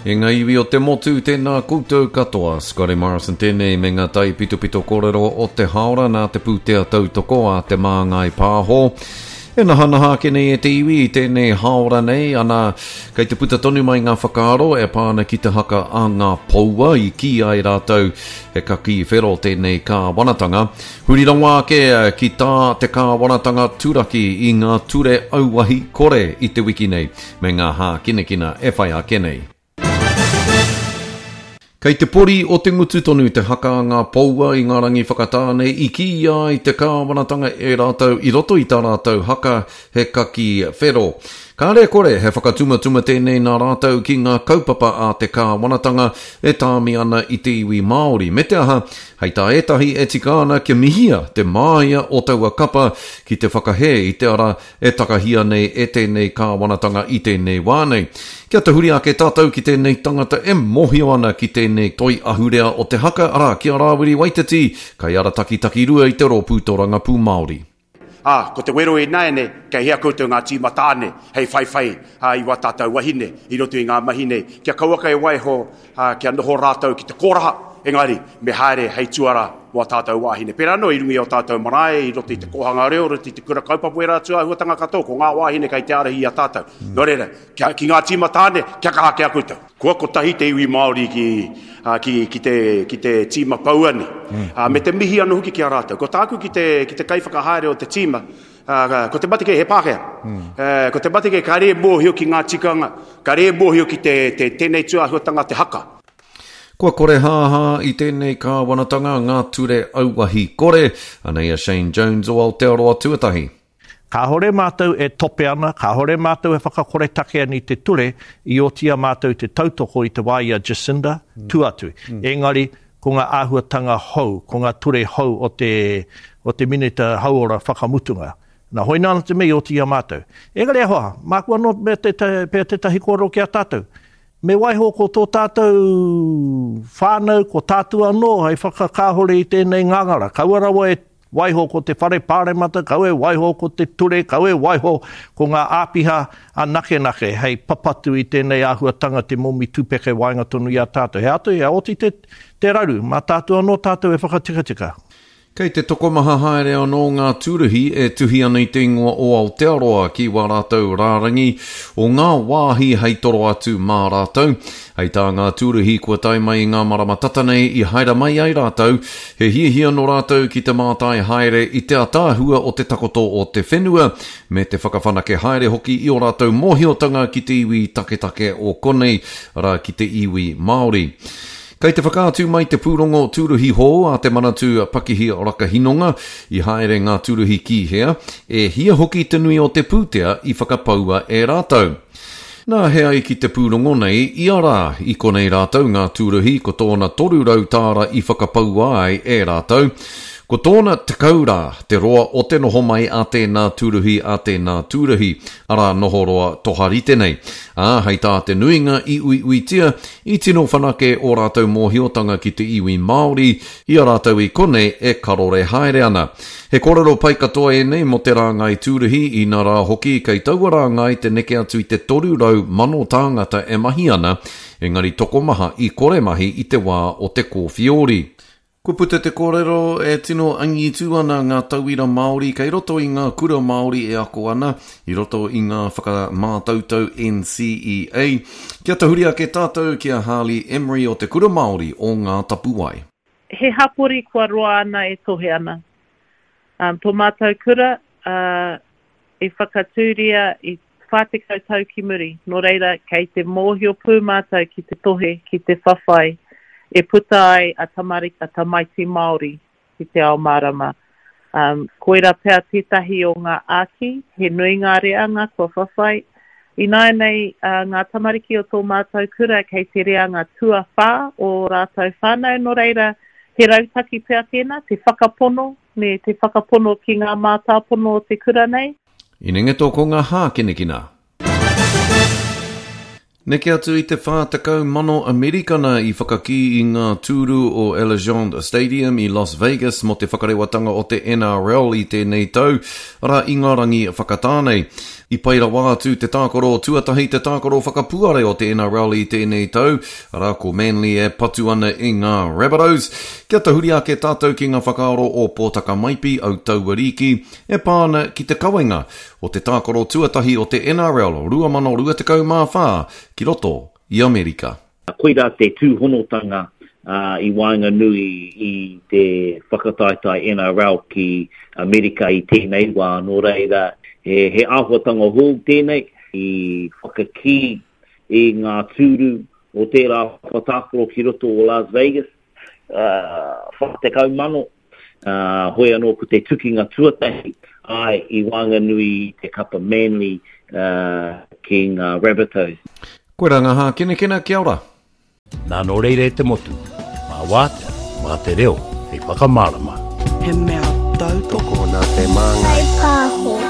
E ngā iwi o te motu tēnā koutou katoa, Scotty Morrison tēnei me ngā tai pito kōrero o te haora nā te pūtea tautoko a te māngai pāho. E naha kenei e te iwi tēnei haora nei, ana kei te puta tonu mai ngā whakaaro e pāna ki te haka a ngā paua i ki ai rātou he kaki whero tēnei kā wanatanga. Hurironga ke ki tā te kā wanatanga tūraki i ngā ture auahi kore i te wiki nei, me ngā hā kinekina e whai a kenei. Kei te pori o te ngutu tonu te haka ngā paua i ngā rangi whakatāne i ki ai te kāwanatanga e rātou i roto i tā rātou haka he kaki whero. Ka rea kore he whakatuma tēnei nā rātou ki ngā kaupapa a te kāwanatanga e tāmi ana i te iwi Māori. Me te aha, hei tā etahi e tikāna kia mihia te māia o taua kapa ki te whakahe i te ara e takahia nei e tēnei kāwanatanga i tēnei wānei. Kia te huri ake tātou ki tēnei tangata e mohio ana ki tēnei toi ahurea o te haka ara kia rāwiri Waititi, kai ara taki rua i te rōpūtoranga pū Māori. Ko te wero e naene, kei hea koutou ngā tīmatāne, hei whai, i wā tātou wahine, i roto i ngā mahine, kia kauaka e waiho, kia noho rātou ki te kōraha, engari, me haere, hei tuara, wā tātou wahine. Pera no, i rungi o tātou marae, i roto i te kohanga reo, roto i te kura kaupapu e rātua, huatanga katoa, ko ngā wahine kei te arahi a tātou. No reira, ki ngā tīmatāne, kia kaha kia koutou. Kua ko tahi te iwi Māori ki te tīma pauani. Me te mihi anu huki ki a rātou. Ko tāku ki te kaiwhakahaere o te tīma, ko te matike he Pākehā. Ko te matike ka rea mōhio ki ngā tikanga, ka rea mōhio ki tēnei tuahuatanga te haka. Kua kore haha i tēnei kāwanatanga ngā ture auahi kore, anei a Shane Jones o Aotearoa Tuatahi. Ka hore mātou e tope ana, ka hore mātou e whakakore take ani te ture, i o tia mātou te tautoko i te waia Jacinda, tuatu. Engari, ko ngā āhuatanga hou, ko ngā ture hou o te minita hauora whakamutunga. Nā hoi nāna te mei o tia mātou. Engari ahoa, mākua no me te tahi koro ki a tātou. Me waiho ko tō tātou whānau, ko tātua no, hei whakakāhore i tēnei ngangara. Kauarawa e waiho ko te whare pāremata, kau e waiho ko te ture, kau e waiho ko ngā āpiha a nake, hei papatu i tēnei āhuatanga te momi tūpeke wainga tonu i a tātou. He atu, he oti te raru, mā tātou anō tātou e whakatika. Kei te tokomaha haere anō ngā tūruhi e tuhi ana i te ingoa o Aotearoa ki wā rātou rārangi o ngā wāhi hei toro atu mā rātou. Hei tā ngā tūruhi kua tai mai ngā marama tatanei i haere mai ai rātou. He hia no rātou ki te mātai haere i te atāhua o te takoto o te whenua me te whakawhanake haere hoki i o rātou mohiotanga ki te iwi take o konei ara ki te iwi Māori. Kei te whakaatu mai te pūrongo tūruhi hō a te manatu pakihi o raka hinonga i haere ngā tūruhi ki hea, e hia hoki te nui o te pūtea i whakapaua e rātou. Nā hea i ki te pūrongo nei, i ara i konei rātou ngā tūruhi ko tōna toru rautāra i whakapaua ai e rātou. Ko tōna te kaura, te roa o te noho mai a tēnā tūruhi, ara noho roa toharite nei. Hei tā te nuinga i uitia, i tino whanake o rātou mōhiotanga ki te iwi Māori, i a rātou i konei e karore haere ana. He kōrero pai katoa e nei mo te rāngai tūruhi i nā rā hoki kei taua rāngai te neke atu i te toru rau mano tāngata e mahi ana, engari toko maha i kore mahi i te wā o te kōwhiori. Ko puta te kōrero e tino angi tū ana ngā tauira Māori, kei roto i ngā kura Māori e ako ana, i roto i ngā whakamātautau NCEA. Kia tahuri ake tātou kia Harley Emery o te kura Māori o ngā tapuai. He hapori kua roa ana e tohe ana. Tō mātou kura i whakatūria i whātekau tau ki muri. Nō reira, kei te mōhio pū mātou ki te tohe, ki te whawhai. E puta ai a tamaiti Māori ki te ao marama. Koira pēr tētahi o ngā āki, he nui ngā reanga kua whawhai. I nai nei ngā tamariki o tō mātou kura kei te reanga tua whā o rātou whānau no reira. He rautaki pēr tēnā, te whakapono, me te whakapono ki ngā mātāpono o te kura nei. Inenga tō ko ngā hā kinekina. Neke atu I te whātakau mano Amerikana I whakaki I ngā tūru o Allegiant Stadium I Las Vegas mo te whakarewatanga o te NRL I tēnei tau, ara ingarangi whakatānei. I paira wā atu te tākoro tuatahi te tākoro whakapuare o te NRL I tēnei tau, ara ko Manly e patu ana I ngā Rabbitohs. Kia tahuri ake tātou ki ngā whakaaro o Pōtaka Maipi au Tauariki, e pāna ki te kawenga o te tākoro tuatahi o te NRL, 2024, ki roto I Amerika. Koira te tūhonotanga I Wainganui I te whakataitai NRL ki Amerika I tēnei wā, nō reira he āhuatanga hou tēnei I whakaki I ngā tūru o tērā whatākoro ki roto o Las Vegas, whakatekau mano, hoi anō ko te tukinga tuatahi, ai I Wainganui te kapa Manly ki ngā Rabbitohs. Koe rangaha, kena kia ora. Nā no reire te motu, mā wātea, mā te reo, hei whakamārama. He mea tautoko nā te māngai. Hei pāho.